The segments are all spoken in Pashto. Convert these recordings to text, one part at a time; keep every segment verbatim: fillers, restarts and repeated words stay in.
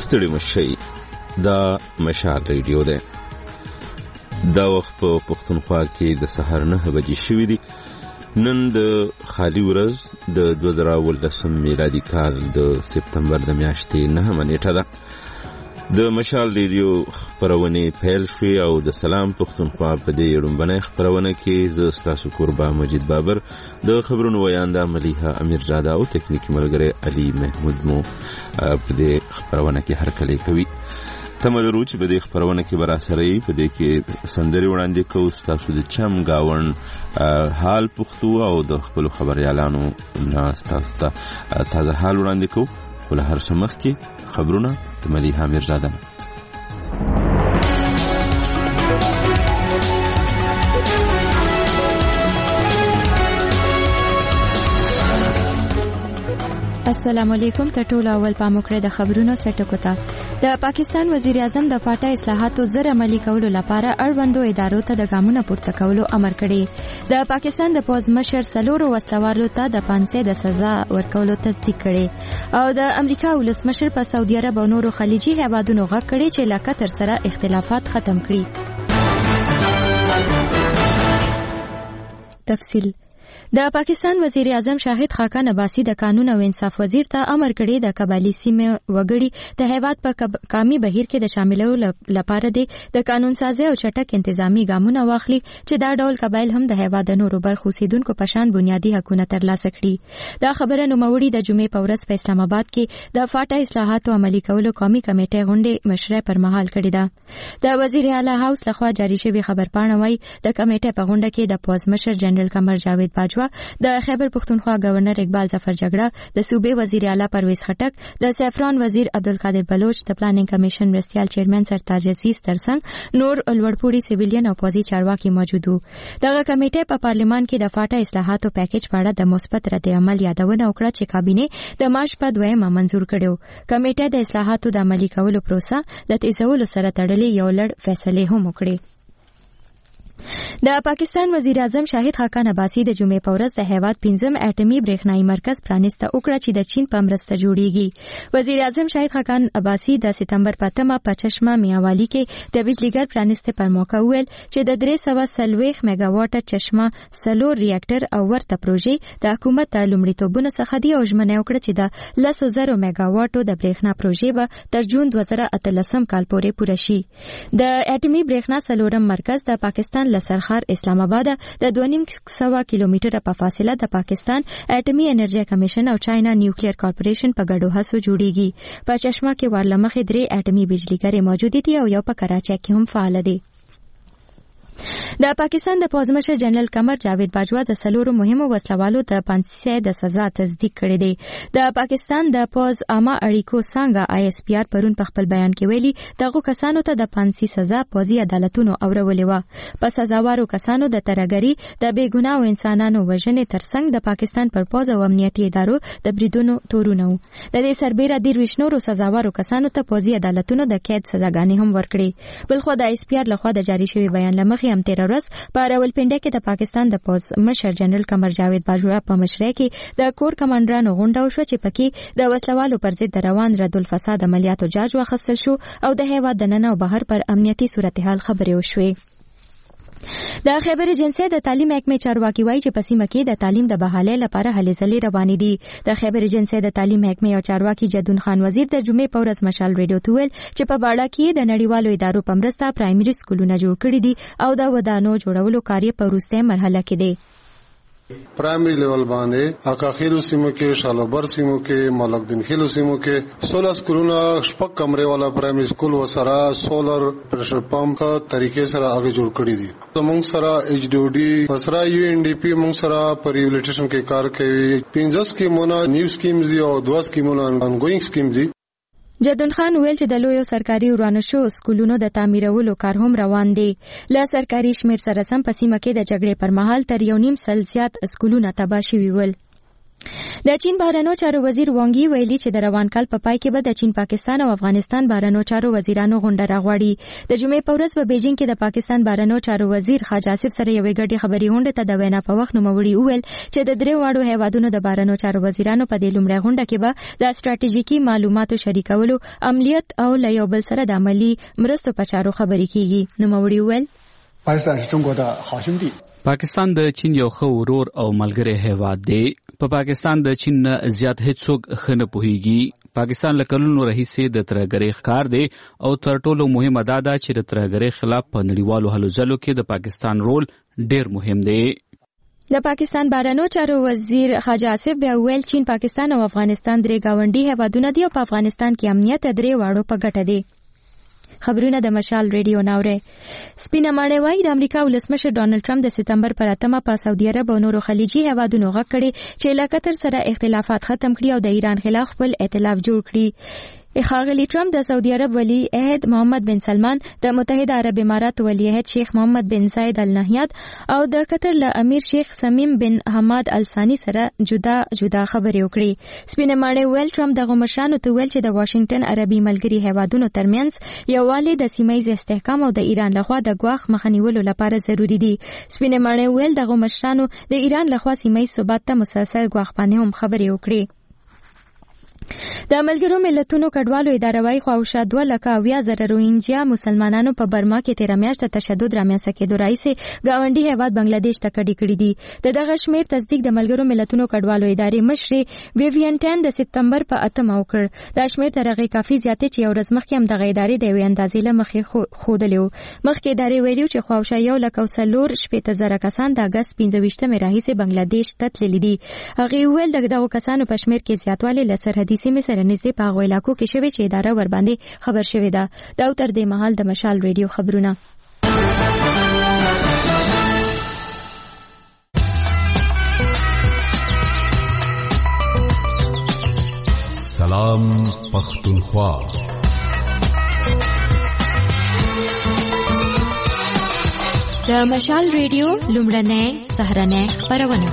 ستړي مشي دا مشال ریډیو ده. دا وخت په پښتونخوا کې د سهار نه بجې شوې دي. نن د خالي ورځ د دوه زره ولسم میلادي کال د سپتمبر د میاشتې نهمه نیټه ده. د مشال ریډیو خپرونې پیل شوې او د سلام پښتونخوا په دې لومړنۍ خپرونه کې زه ستاسو کوربه مجید بابر، د خبرونو ویانده ملیحه امیرزاده او تکنیکی ملګری علي محمود مو په دې خپرونه کې هرکلی کوي. تمه لرو چې په دې خپرونه کې به راسره یې. په دې کې سندرې وړاندې کوو، ستاسو د چم ګاونډ حال پوښتو او د خپلو خبریالانو نه ستاسو ته تازه حال وړاندې کوو. خو له هر څه مخکې خبرونه د ملیحه امیرزاده. السلام علیکم. ته ټول اول پام وکړئ د خبرونو سرټکو ته. د پاکستان وزیر اعظم د فاټا اصلاحاتو زر عملي کولو لپاره اړوندو ادارو ته د ګامونو پورته کولو امر کړی. د پاکستان د پوز مشر سلورو وسلوالو ته د پانسې د سزا ورکولو تصدیق کړي او د امریکا ولسمشر په سعودي عرب او نورو خلیجي هیوادونو غږ کړي چې له قطر سره اختلافات ختم کړي. تفصیل. د پاکستان وزیر اعظم شاهد خاقان عباسی د قانون او انصاف وزیر ته امر کړی د قبایلی سیمې وګړي د هیواد په قامي بهیر کې د شاملولو لپاره د قانون سازي او چټک انتظامی ګامونه واخلي چې دا ډول قبایل هم د هیواد د نورو برخو اوسیدونکو په شان بنیادي حقوقونه ترلاسه کړي. دا خبره نوموړي د جمعې په ورځ په اسلام آباد کې د فاټا اصلاحاتو عملي کولو قومي کمیټې غونډې مشره پر مهال کړې ده. د وزیر اعلی هاوس لخوا جاری شوی خبرپاڼه وايي د کمیټې په غونډه کې د پوز مشر جنرال قمر جاوید باجوا، د خیبر پختونخوا گورنر اقبال ظفر جګړه، د صوبې وزیر اعلی پرویز خټک، د سیفران وزیر عبدالقادر بلوچ، د پلانینګ کمیشن مرستیال چیرمن سرتاج عزیز ترڅنګ نور لوړپوړي سیویلین او پوزي چارواکي موجود وو. دغه کمیټه په پارلیمان کې د فاټا اصلاحاتو پیکیج په اړه د مثبت رد عمل یادونه وکړه چې کابینه د مارچ په دویمه منزور کړو. کمیټه د اصلاحاتو د عملي کولو پروسه د تیزولو سره تړلې یو لړ فیصلې هم وکړي. د پاکستان وزیر اعظم شاهد خاقان عباسی د جمعې په ورځ د هیواد پنځم اټومي برېښنايي مرکز پرانیسته وکړه چې د چین په مرسته جوړیږي. وزیر اعظم شاهد خاقان عباسی د سپتمبر په اتمه په چشمه میاوالی کې د بجلیګر پرانیسته پر موقع ویل چې د درې سوه څلوېښت میگا واټه چشمه سلور ریاکټر او ورته پروژې د حکومت د لومړیتوبونو څخه دی او ژمنه وکړه چې د لسو زرو میگا واټو د برېښنا پروژې به تر جون دوه زره اتلسم کال پورې پوره شي. د اټومي برېښنا سلورم مرکز د پاکستان لسرخار اسلام آباد د دوه نیم سوه کیلومتره په فاصله د پاکستان اټومي انرژي کمیشن او چاینا نیوکلیر کارپوریشن په ګډو هڅو جوړیږي. په چشمه کې ورلمخې درې اټومي بجلیګرې موجود دي او یو په کراچۍ کې هم فعال دی. د پاکستان د پوز مشر جنرال قمر جاوید باجوا د سلورو مهمو وسلوالو د پانسې د سزا تصدیق کړی دی. د پاکستان د پوز عامه اړیکو څنګه آی اس پی آر پرون په خپل بیان کې ویلي دغه کسانو ته د پانسې سزا پوزي عدالتونو اورولې و. په سزاوارو کسانو د ترګری د بیګناو انسانانو وژنې ترڅنګ د پاکستان پر پوز او امنیتي ادارو د بریدونو تورونه و. د دې سربېره د وښنورو سزاوارو کسانو ته پوزي عدالتونو د قید سزاګانې هم ورکړي. بلخو د آی اس پی آر لخوا د جاری شوی بیان لمخې هم تیر ورځ په راولپنډي کې د پاکستان د پوز مشر جنرال قمر جاوید باجوا په مشرۍ کې د کور کمانډرانو غونډه وشوه چې پکې د وسلوالو پر ضد د روان رد الفساد عملیاتو جاج واخیستل شو او د هیواد د نن او بهر پر امنیتي صورتحال خبرې وشوې. د خیبر ایجنسی د تعلیم محکمې چارواکي وایي چې په سیمه کې د تعلیم د بحالۍ لپاره هلې ځلې روانې دي. د خیبر ایجنسی د تعلیم محکمې او چارواکي جدون خان وزیر د جمعې په ورځ مشال ریډیو ته ویل چې په باړه کې د نړیوالو ادارو په مرسته پرایمري سکولونه جوړ کړي دي او د ودانو جوړولو کار په وروستۍ مرحله کې دی. پرایمری لیول باندې اکاخیلو سیمو کې، شالوبر سیمو کې، ملکدین خیلو سیمو کې سولر سکولونه شپږ کمرې والا پرایمری سکول وسره سولر پریشر پمپ طریقې سره هغه جوړ کړی دي. موږ سره ایچ ډی او ډي وسره یو ان ډی پی موږ سره پر ریولیټیشن کې کار کوي. پنځه سکیمونه نیو سکیمز دي او دوه سکیمونه انګوینګ سکیم دي. جدون خان ویل چې د لویو سرکاري ورانه شو سکولونو د تعمیرولو کار هم روان دی. له سرکاري شمیر سره سم په سیمه کې د جګړې پر مهال تر یو نیم سل زیات سکولونه تباه شوي ول. د چین بهرنیو چارو وزیر وانګ یی ویلي چې د روان کال په پای کې به د چین پاکستان او افغانستان بهرنیو چارو وزیرانو غونډه راغواړي. د جمعې په ورځ په بیجینګ کې د پاکستان بهرنیو چارو وزیر خواجه آصف سره یوې ګډې خبري غونډه ته د وینا په وخت نوموړي وویل چې د درې واړو هیوادونو د بهرنیو چارو وزیرانو په دې لومړۍ غونډه کې به د ستراتیژیکي معلوماتو شریکولو، عملیات او له یو بل سره د عملی مرستو په چارو خبري کیږي. نوموړي وویل پاکستان د چین یو ښه ورور او ملګری هیواد دی. په پا پاکستان د چین نه زیات هیڅوک ښه نه پوهیږي. پاکستان له کلونو راهیسې د ترهګرۍ ښکار دی او تر ټولو مهمه دا ده چې د ترهګرۍ خلاف په نړیوالو هلو ځلو کې د پاکستان رول ډیر مهم دی. د پاکستان بهرنیو چارو وزیر خواجه آصف بیا ویل چین، پاکستان او افغانستان درې گاونډي هیوادونه دي او په افغانستان کې امنیت درې واړو په ګټه دی. خبرونه د مشال ریډیو ناوره. سپینه ماڼۍ وايي د امریکا ولسمشر ډانلډ ټرمپ د سپتمبر پر اتمه په سعودي عرب او نورو خلیجي هیوادونو غږ کړی چې له قطر سره اختلافات ختم کړي او د ایران خلاف خپل ائتلاف جوړ کړي. ښاغلی ټرمپ د سعودي عرب ولی عهد محمد بن سلمان، د متحده عرب امارات ولی عهد شیخ محمد بن زاید ال نهیان او د قطر له امیر شیخ سمیم بن حماد ال ثانی سره جدا جدا خبرې وکړي. سپینه ماڼۍ ویل ټرمپ دغه مشرانو ته ویل چې د واشنگټن عربي ملګري هیوادونو ترمنځ یووالی د سیمه‌ایز استحکام او د ایران لخوا د ګواښ مخه نیولو لپاره ضروری دی. سپینه ماڼۍ ویل دغه مشرانو د ایران لخوا سیمه‌ایز ثبات ته مسلسل ګواښ باندې هم خبرې وکړي. د ملګرو ملتونو کډوالو اداره وايي خواوشا دوه لکه اویا زره روهینجیا مسلمانانو په برما کې تیره میاشت د تشدد رامنځته کېدو راهیسې ګاونډي هیواد بنگلاديش ته کډې کړې دي. د دغه شمیر تصدیق د ملګرو ملتونو کډوالو ادارې مشرې ویوین ټن د سپتمبر په اتمه وکړ. دا شمیر تر هغې کافي زیات چې یو ورځ مخکې هم دغه ادارې د یوې اندازې له مخې ښودلی و. مخکې ادارې ویلي چې خواوشا یو لک او څلور شپېته زره کسان د اګست پنځه ویشتمې راهیسې بنگلاديش ته تللي دي. هغې وویل د دغو کسانو په شمیر کې زیاتوالی له سرحدي سیمې سره نږدې په هغو علاقو کې شوی چې اداره ور باندې خبر شوې ده. دا تر دې مهال د مشال ریډیو خبرونه. سلام پختونخوا. د مشال ریډیو لومړنۍ سهارنۍ خبرونه.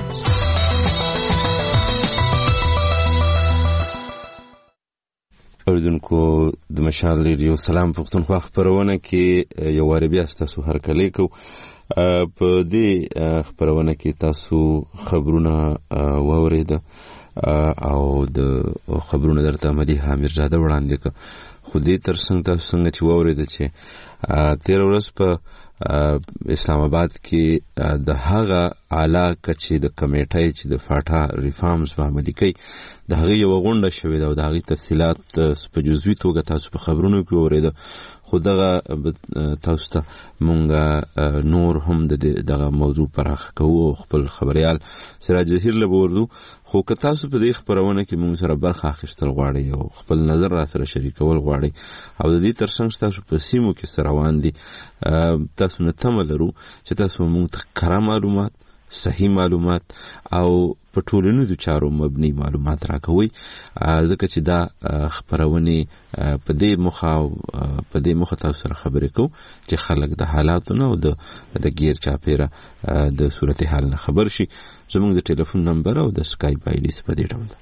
اوریدونکو د مشال ریډیو سلام پختونخوا خبرونه کې یو واره بیا تاسو هرکلی کو. په دې خبرونه کې تاسو خبرونه واورید او د خبرونه درته مدیحه میرزاده وړاندې کړ. خو دې ترڅنګ تاسو څنګه چې واورید چې تیر ورځ په اسلام آباد کې د هغه اعلی کچې د کمیټې چې د فاټا ریفارمز عملي کوي د هغه یو غونډه شوې ده او د هغه تفصيلات په جزوي توګه تاسو په خبرونو کې اورید. خو دغه تاسو ته مونږ نور هم دغه موضوع پراخ کوو خپل خبريال سراج ظهیر له وردو. خو که تاسو په دې خبرونه کې مونږ سره برخه اخیستل غواړئ او خپل نظر را سره شریکول غواړئ او د دې ترڅنګ تاسو په سیمو کې سره روان دي، تاسو نه تمه لرو چې تاسو مونږ ته کره معلومات، صحیح معلومات او په ټولنیزو چارو مبني معلومات راکوي. ځکه چې دا خبرونه په دې مخه په دې مخه تاسو سره خبرې کوو چې خلک د حالاتو نه او د غیر چاپیره د صورتحال نه خبر شي. زموږ د ټلیفون نمبر او د سکایپ آی ډی په دې ډول ده.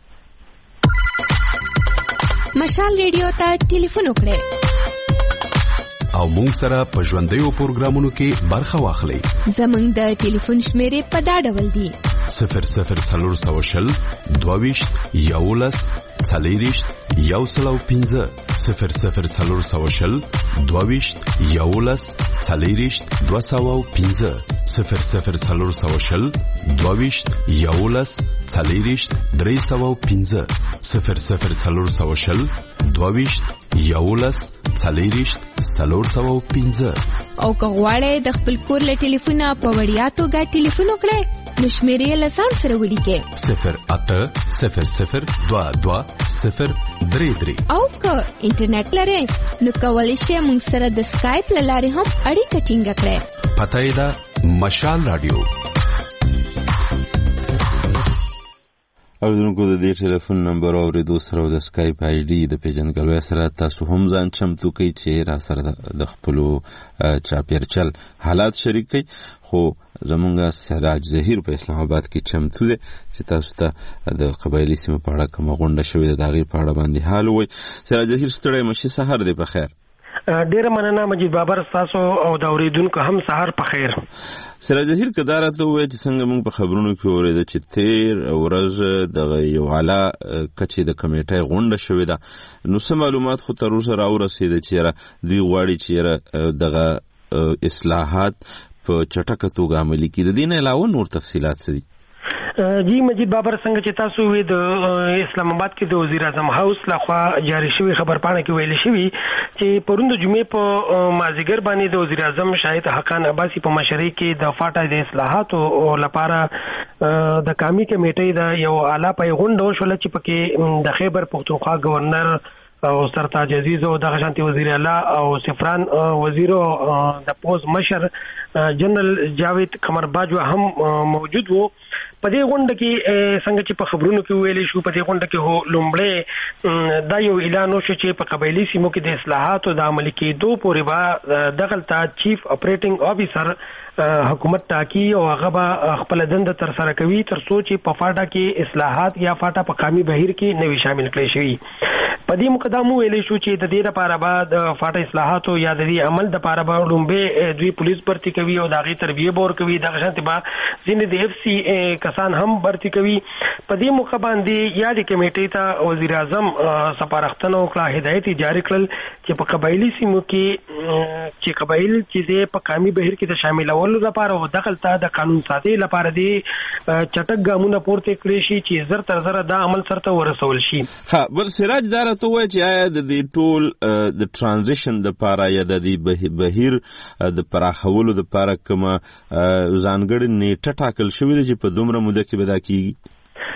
مشال ریډیو ته ټلیفون وکړئ او مونږ سره په ژوندیو پروګرامونو کې برخه واخلئ. زموږ د ټلیفون شمیرې په دا ډول دي: صفر صفر څلور سوه شل دوه ویشت یولس څلېرویشت یو سل او پنځه صفر صفر څلور سوه شل دوه ویشت یولس څلېرویشت دوه سوه او پنځه صفر صفر څلور سوه شل دوه ویشت یولس څلېرویشت درې سوه او پنځه صفر صفر څلور سوه شل دوه ویشت یولس څلېرویشت څلور سوه او پنځه. او که غواړئ د خپل کور له ټلیفونه په وړیا توګه ټلیفون وکړئ نو شمیرې له ځان سره ولیکئ: صفر اته صفر صفر دوه دوه صفر درې درې. او که انټرنیټ لرئ نو کولی شئ موږ سره د سکایپ له لارې هم اړیکه ټینګه کړئ. پته یې ده مشال رادیو. اوریدونکو د دې ټلیفون نمبر اوریدو سره د سکایپ آی ډي د پیژندګلوۍ سره تاسو هم ځان چمتو کړئ چې را سره د خپلو چاپیرچل حالات شریک کړئ. خو زمونږ سراج ظهیر په اسلام آباد کې چمتو دی چې تاسو ته د قبایلي سیمو په اړه کومه غونډه شوې ده د هغې په اړه باندې حال ووایي. سراج ظهیر ستړی مشي، سهار دی په خیر. ډیره مننه مجید بابر، تاسو او د اوریدونکو هم سهار په خیر. سراج ظهیر که دا راته ووایي چې څنګه موږ په خبرونو کې اورېده چې تېر ورځ دغه یو اعلی کچې د کمیټۍ غونډه شوې ده، نو څه معلومات خو تر اوسه راورسېده چې یاره دوی غواړي چې یاره دغه اصلاحات په چټکه توګه عملي کړي. د دې نه علاوه نور تفصیلات څه دي؟ جی مجید بابر، څنګه چې تاسو وی د اسلام آباد کې د وزیر اعظم هاوس لخوا جاری شوی خبرپاڼه کې ویل شوی چې پروند جمعې په مازیګر باندې د وزیر اعظم شاهد حقان عباسی په مشرۍ کې د فاټا د اصلاحاتو لپاره د قومي کمیټې د یو اعلی پای غونډه شول چې پکې د خیبر پختونخوا گورنر او سرتاج عزیز او د غشانتي وزیر اعلی او سفران وزیر د پوز مشر جنرال جاوید قمر باجوا هم موجود وو. په دې غونډه کې څنګه چې په خبرونو کې ویل شو، په دې غونډه کې هو لومړی دا یو اعلان وشو چې په قبایلي سیمو کې د اصلاحاتو د عملي کېدو پورې به دغلته چیف اپریټینګ افیسر حکومت ټاکي او هغه به خپل دنده تر سره کوي تر څو چې په فاټا کې اصلاحات یا فاټا په قومي بهیر کې نوي شامل کړي شي. په دې مقدمه ویل شو چې د دې لپاره به د فاټا اصلاحاتو یا د دې عمل لپاره به لومړی دوی پولیس برتي کوي او د هغې تربیه به ورکوي. دغه شانتې به ځینې د اف سی کسان هم برتي کوي. په دې موخه باندې یا د کمیټې ته وزیر اعظم سپارښتنه وکړه، هدایت جاری کړل چې په قبایلي سیمو کې چې قبایل چې د په قومي بهیر کې د شاملولو لپاره او دغلته د قانون ساتي لپاره دی چټک ګامونه پورته کړی شي چې زر تر زر دا عمل سرته ورسول شي. ها بل سراج دار ته وایي چې آیا د دې ټول د ترانزیشن د لپاره یا د دې بهیر د پراخولو د لپاره کومه ځانګړې نیټه ټاکل شوې ده چې په دومره موده کې به دا کیږي؟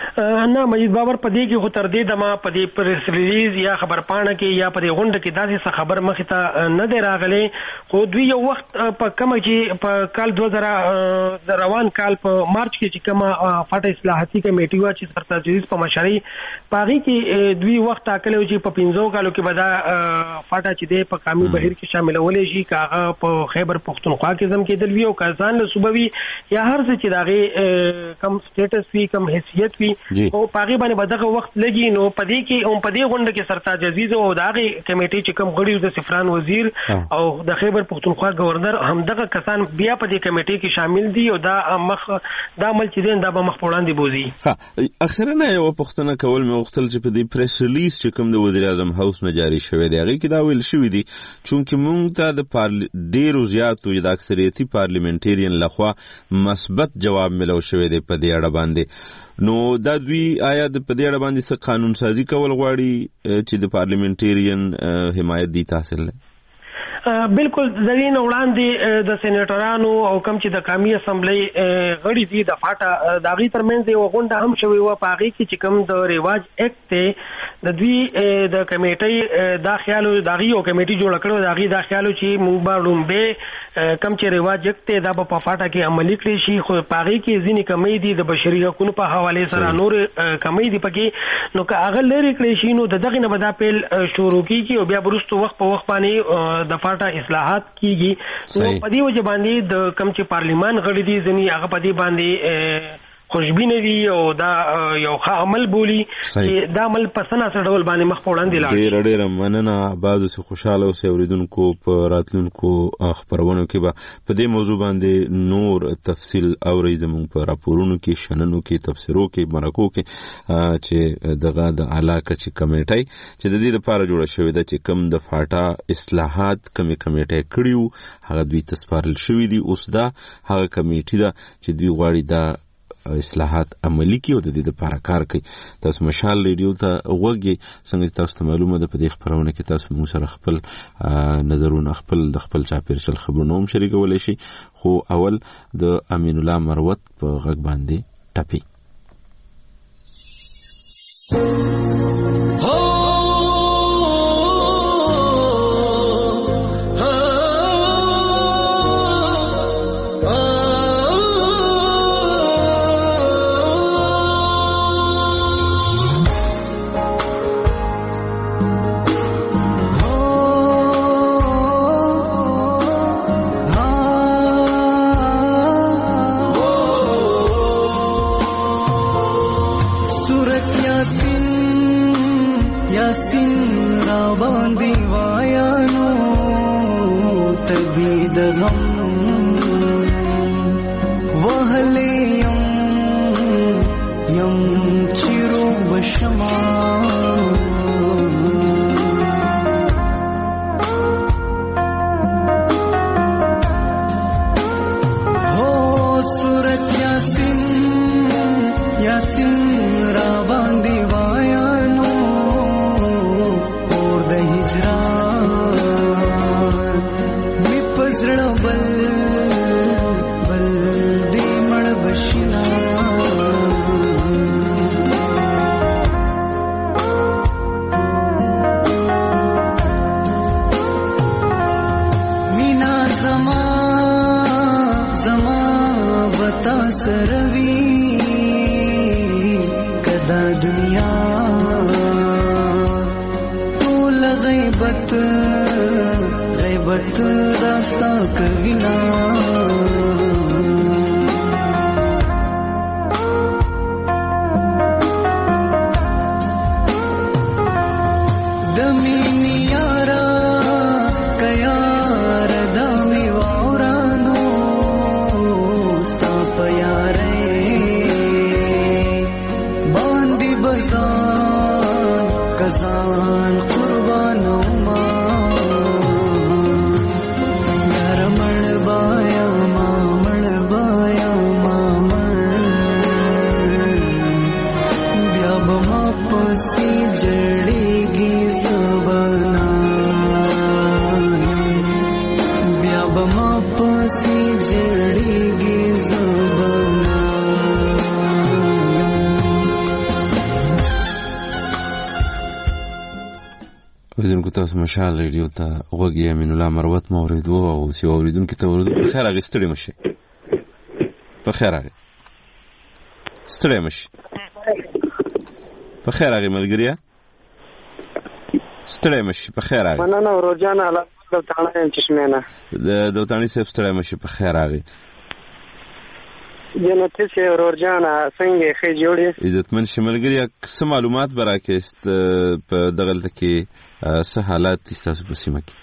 نه مجید بابر، په دې کې خو تر دې دمه په دې پریس ریلیز یا خبرپاڼه کې یا په دې غونډه کې داسې څه خبر مخې ته نه دی راغلی. خو دوی یو وخت په کومه چې په کال دوه زره د روان کال په مارچ کې چې کومه فاټا اصلاحاتي کمیټې وه چې سرتاج عزیز په مشرۍ په هغې کې دوی وخت ټاکلی و چې په پنځو کالو کې به دا فاټا چې دی په قومي بهیر کې شاملولی شي، که هغه په خیبر پختونخوا کې ځم کېدل وي او که ځان له صوبه وي یا هر څه چې د هغې کم سټیټس وي کم حیثیت وي او پاغي باندې به دغه وخت لګي. نو په دې کې هم په دې غونډه کې سرتاج عزیز او دغه کمیټې چې کوم غړي د سفران وزیر او د خیبر پختونخوا گورنر هم دغه کسان بیا په دې کمیټې کې شامل دي او دا مخ دا عمل چې دین دا به مخ وړاندې بوزي. ها اخرنه یو پښتنه کول مې وختل چې په دې پریس ریلیز چې کوم د وزیر اعظم هاوس نه جاری شوی دی هغه کې دا ویل شوی دی چې موږ ته د ډیرو زیاتو د اکثریتي پارلیمنټریان لخوا مثبت جواب ملو شوی دی په دې اړه باندې. نو دا دوی آیا د په دې اړه باندې څه قانون سازي کول غواړي چې د پارلیمنټریان حمایت دي تحصیل لري؟ بالکل د دې نه وړاندې د سېنیټرانو او کوم چې د قومي اسمبلی غړي دي د فاټا د هغې ترمنځ یوه غونډه هم شوې وه. په هغې کې چې کوم د رواج اکټ دی د دوی د کمیټۍ دا خیال د هغې یو کمیټي جوړه کړې د هغې دا خیال چې موږ به لومبې کوم چې رواج اکټ دی دا به په فاټا کې عملي کړی شي. خو په هغې کې ځینې کمی دي د بشري حقونو په حوالې سره نورې کمی دي پکې. نو که هغه لرې کړی شي نو د دغې نه به دا پیل شروع کېږي او بیا وروستو وخت په وخت باندې د اصلاحات کیږي. نو په دې وجه باندې د کم چې پارلیمان غړي دي ځینې هغه په دې باندې خوشبینه وي او دا یو ښه عمل بولي چې دا عمل په سناسه ډول باندې مخ په وړاندې لاړ شي. ډېره ډېره مننه عباس، اوسئ خوشحاله اوسئ. اورېدونکو په راتلونکو خپرونو کې به په دې موضوع باندې نور تفصیل اورئ زموږ په راپورونو کې، شننو کې، تبصرو کې، مرکو کې چې دغه د اعلی کچې کمیټۍ چې د دې لپاره جوړه شوې ده چې کوم د فاټا اصلاحات کومې کمیټۍ کړي وو هغه دوی ته سپارل شوي دي. اوس دا هغه کمیټې ده چې دوی غواړي دا اصلاحات عملی کی او د دې لپاره کار کوي. تاسو مشال ریډیو ته وګورئ، څنګه تاسو ته معلومه ده په دې خبرونه کې تاسو موږ سره خپل نظرونه خپل د خپل چاپیرچل خبرونه هم شریکولی شي. خو اول د امین الله مروت په غږ باندې ټپي تبي د غم وهلې يم يم چیرو بشما هو صورت یاسین یاسین را باندې وایانو اور د هجران می پزړه بل بل دې مړ بشنا مینا زما زما بتا سروي کدا دنیا ټول غیبت غیبت داستا کوینا دمینی یارا کیار دامی وورانو ستا پیاره باندی بزان کزان قربانو ما یار مړ بایا ما مړ بایا ما مړ بیا به ما پسې جړېږي زبانا بیا به ما پسې جړېږي زبانا اوریدونکو تاسو مشال ریډیو ته غوږ یې امین الله مروت مو اورېدو او سی اوریدونکو ته ورته په خیر هغه ستړي مشي په خیر هغه ستړي مشي په خیر هغه ملګریا ستړي مشي په خیر هغه مننه ورجان الله دوتانه چشمانه د دوتانی صاحب ستړي مشي په خیر هغه جنته چې ورجان څنګه ښه جوړې عزتمن شملګریا څه معلومات براکست په دغلت کې څه حالات تاسو په سیمه کې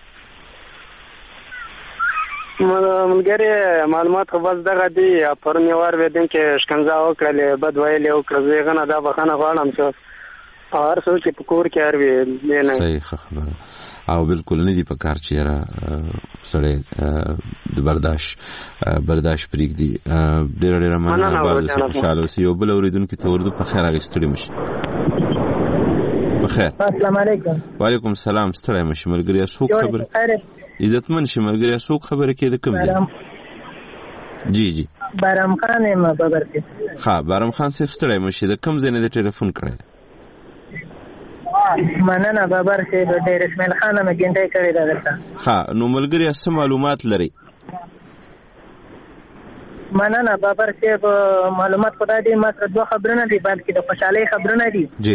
ملګری معلومات خو بس دغه دی پرون یو ور ودین کې شکنځا وکړلې بد ویلې وکړې زه غنه دا بخنه غواړم چې هر څه چې په کور کې اروي نه صحیح خبره او بالکل نه دی په کار چې را سړی د برداشت برداشت پریک دی ډېر ډېر مننه باندې خوشاله اوسئ یو بل اوریدونکو ته ورته په خیر راغستړي مشي بخیر السلام علیکم وعلیکم السلام ستړی مشي ملګری څوک خبر عزتمن شي ملګری څوک خبره کې د کوم دی جی جی بارم خان ما بابر کې ها بارم خان صاحب ستړی مشي د کوم ځای نه د ټلیفون کړی مننه بابر کې د ډېر اسماعیل خان مې ګنټه کړی دا درته ها نو ملګری څه معلومات لري مننه بابر کې معلومات خدای دې ماته دوه خبرونه دي بلکې د خوشحالۍ خبرونه دي جی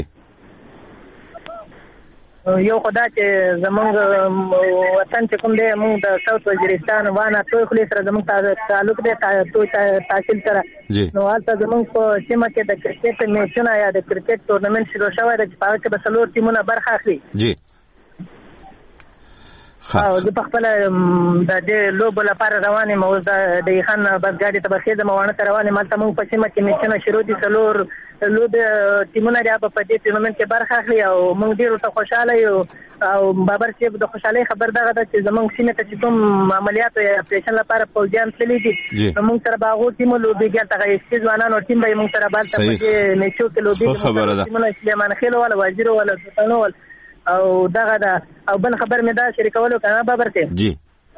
یو خدا چې زمونږ وطن چې کوم دی موږ د ساوث وزیرستان وانه توی خلی سره زمونږ تعلق دی توی تحصیل سره نو هلته زمونږ په سیمه کې د کرکټ میچونه یا د کرکټ تورنمنټ شروع شوی دی چې په هغه کې به څلور ټیمونه برخه اخلي جی او زه په خپله د دې لوبو لپاره روان یم اوس د دهخان بس ګاډي ته به خېږم واڼه ته روان یم هلته موږ په سیمه کې میچونه شروع دي څلور لوبې ټیمونه دي هغه په دې ټورنمنټ کې برخه اخلي او موږ ډېر ورته خوشحاله یو او بابر صاحب د خوشحالۍ خبر دغه ده چې زموږ سیمې ته چې کوم عملیاتو یا اپریشن لپاره پوځیان تللي دي نو موږ سره به هغو ټیمو لوبېږي هلته هغه ایسکي ځوانانو ټیم به یې موږ سره به هلته په دې میچو کې لوبېږي ټیمونه سلیمان خېلو والا وزیرو والا سلطانو والا او دغه ده او بل خبر مې دا شریکولو که نه بابر صاحب جی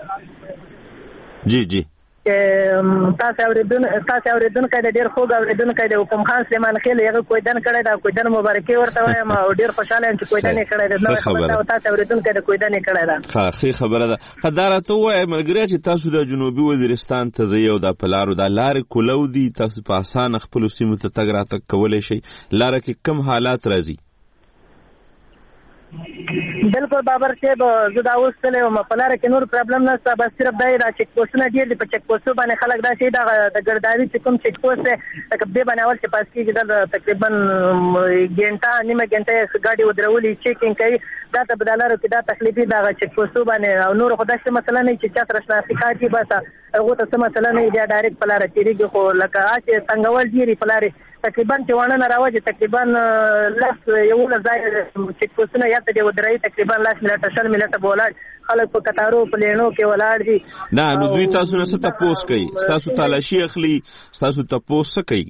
جی جی تاسو اورېدونکی د ډېر خوږ اورېدونکی د حکم خان سلیمان خېل هغه کویدن کړی ده کویدن مبارکي ورته وایم او ډېر خوشحاله یم چې کویدن یې کړی ده نوې خبره ده او تاسو اورېدونکی د کویدن یې کړی ده ښه ښې خبره ده ښه دا راته ووایه ملګریا چې تاسو د جنوبي وزیرستان ته ځئ او دا په لارو دا لارې کولو دي تاسو په اسانه خپلو سیمو ته تګ راتګ کولی شئ لاره کې کم حالات راځي بالکل بابر صاحب زه دا اوس تللی وم په لاره کې نور پرابلم نشته بس صرف دا دا چیک پوسټونه ډېر دي په چیک پوسټو باندې خلک دا شي دغه د ګرداوي چې کوم چیک پوسټ دی لکه دې باندې اول چې پاس کېږي دا تقریبا ګنټه نیمه ګنټه ګاډي ودرولي چیکینګ کوي دا ته په دا لارو کې دا تکلیفي دغه چیک پوسټو باندې او نور خو داسې مسله نه چې چا سره شناختی کارت وي بس هغو ته څه مسله نه وي بیا ډایرکټ په لاره تېرېږي خو لکه هسې څنګهول ډېرې په لارې تقریبا چې واڼه نه راوځي تقریبا لس یولس ځای چیک پوسټونه یا ته دې ودروي تقریبا لس منټه شل منټه به ولاړ خلک په کتارو په لینو کې ولاړ دي نه نو دوی تاسو نه څه تپوس کوي ستاسو تالاشي اخلي ستاسو تپوس څه کوي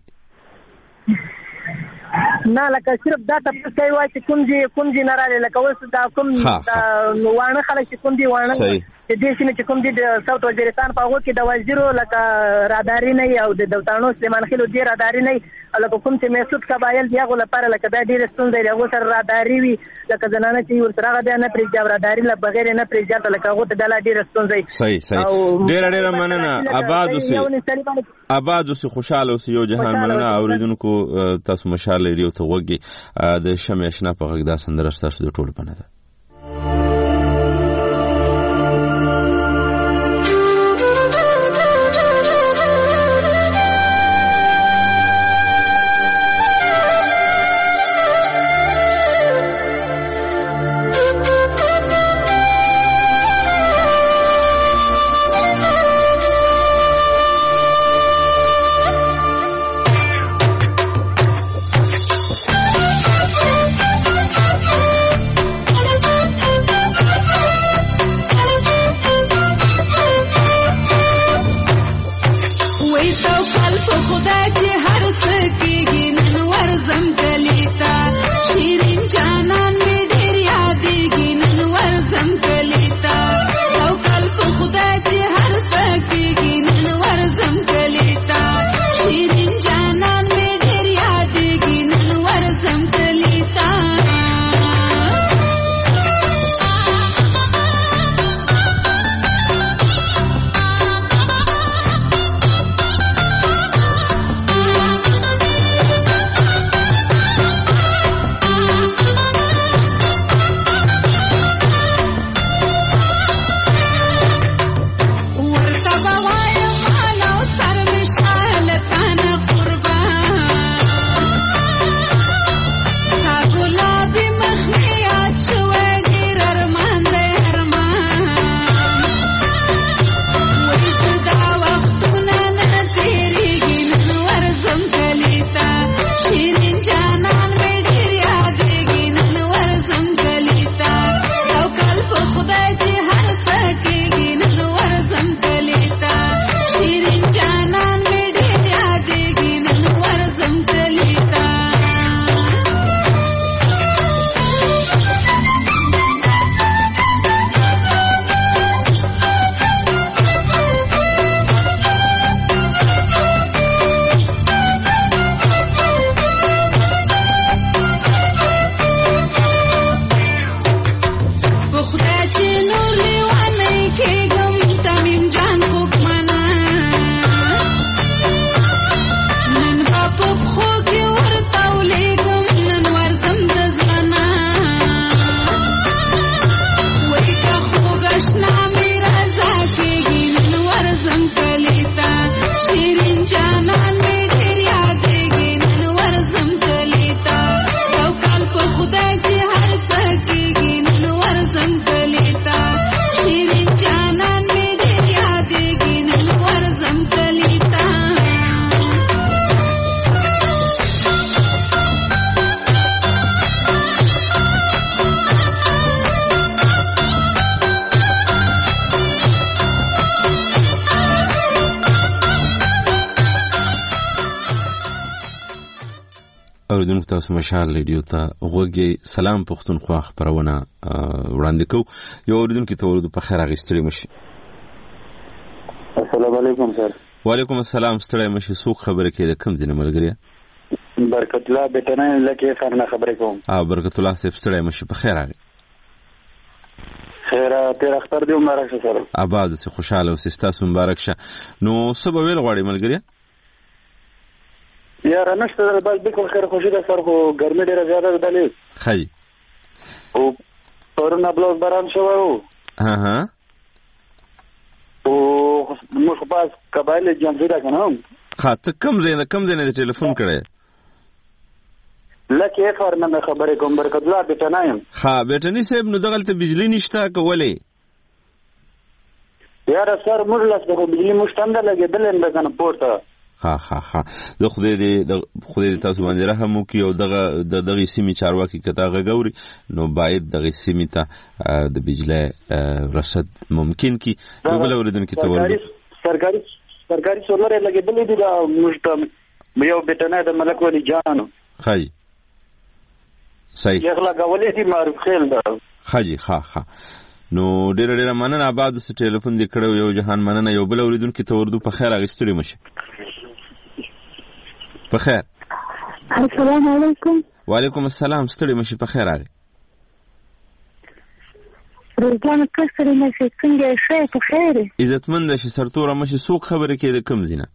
نه لکه صرف دا تپوس کوي وایي چې کوم ځای کوم ځای نه راغلی لکه اوس دا کوم واڼه خلک چې کوم دي واڼه چې دې سیمې چې کوم دي د ساوت وزیرستان په هغو کې د وزیرو لکه راداري نه وي او د دوتاڼو سلیمان خېلو دې راداري نه وي لکه کوم چې محسود قبایل دي هغو لپاره لکه دا ډېره ستونزه د هغو سره راداري وي لکه زنانه چې ورسره هغه بیا نه پرېږدي او راداري له بغیر یې نه پرېږدي لکه هغو ته بیا لا ډېره ستونزه وي صحیح صحیح ډېره ډېره مننه اباد اوسئ اباد اوسئ خوشحاله اوسئ یو جهان مننه اورېدونکو تاسو مشال ریډیو ته غوږ د شمع اشنا په غږ دا سندره ستاسو د ټولو پناه ده اوریدونکو تاسو مشال ریډیو ته غوږی سلام پښتونخوا خبرونه وړاندې کوو یو اوریدونکو ته ورته په خیر اغستړي مشي السلام علیکم سر وعلیکم السلام ستړی مشي څوک خبره کې د کوم دینه ملګری برکت الله بیٹنه لکه خرنه خبره کوم اه برکت الله صاحب ستړی مشي په خیر اغي خیر تیر اختر دی مبارک شه سر آباد سه خوشاله او ستاسو مبارک شه نو سبا ویل غواړي ملګری یاره نشته بس بالکل خیر خوشی ده سر خو ګرمي ډیره زیاده ده دلی خی او پرون بلوز باران شوی و ها ها او موږ خو پاس قبایل جمهور ده کنه ها ته کوم ځای نه کوم ځای نه ټلیفون کړی لکه خبر نه خبرې کوم برکت الله بیٹه نه یم ها بیٹنی صاحب نو دغلته بجلی نشته کولی یاره سر موږ لاس به بجلی موږ تم ده لګېدلې ده کنه پورته ها ها ها د خدای دې خدای دې تاسو باندې رحم وکړي او دغه د دغه سیمې چارواکي که دغه ګوري نو باید دغه سیمې ته د بجلی رسد ممکن کړي یو بل اورېدونکي ته ورو سرکاري سرکاري سولر یې لګېدلې دي دا موږ ته یو بیٹنی د ملک ولی جانو ښایي صحیح یې لګولې دي معروف خیل ده ښه ښه ښه نو ډېره ډېره مننه آباد اوسه ټلیفون دې کړی یو جهان مننه یو بل اورېدونکي ته وردو په خیر هغې ستړي مه شي په خیر السلام علیکم وعلیکم السلام ستړي مه شي په خیر هغې روزګان کسر نه شي څنګه ښه په خیر عزتمنده شي سرتوره مه شي څوک خبرې کوي د کوم ځای نه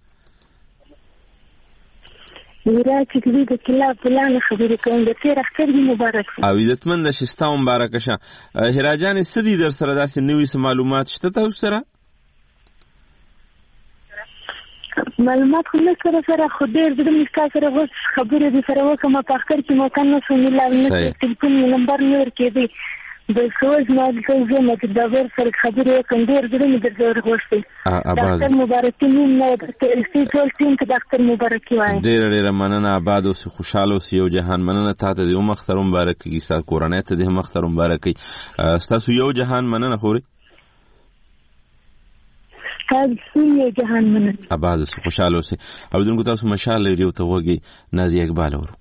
وراچې دې د کلا پلان خبرې کوم د تیر اختر دې مبارک او عزتمنده شي ستا مبارکه شه هراجانې څه دي در سره داسې نوي څه معلومات شته تاسو سره معلومات خو نه سره سره خو ډېر زړه مې ستا سره اوس خبرې دې سره وکړم په اختر کې موقع نه شو میلاو نه ټلیفون مې نمبر نه ورکېدی د سوز ما دلته ځم چې د ډاکټر سره خبرې وکړم ډېر زړه مې درته ورغوښتی ډاکټر مبارکي نوم نه درته ټول ټیم ته ډاکټر مبارکي وایم ډېره ډېره مننه آباد اوسې خوشحاله اوسې یو جهان مننه تا ته دې هم اختر مبارک کړي ستا کورنۍ ته دې هم اختر مبارک کړي ستاسو یو جهان مننه خورې تاسو یو جهان مننه آباد اوسې خوشحاله اوسې اورېدونکو تاسو مشال ریډیو ته غوږی نازي اقبال اورو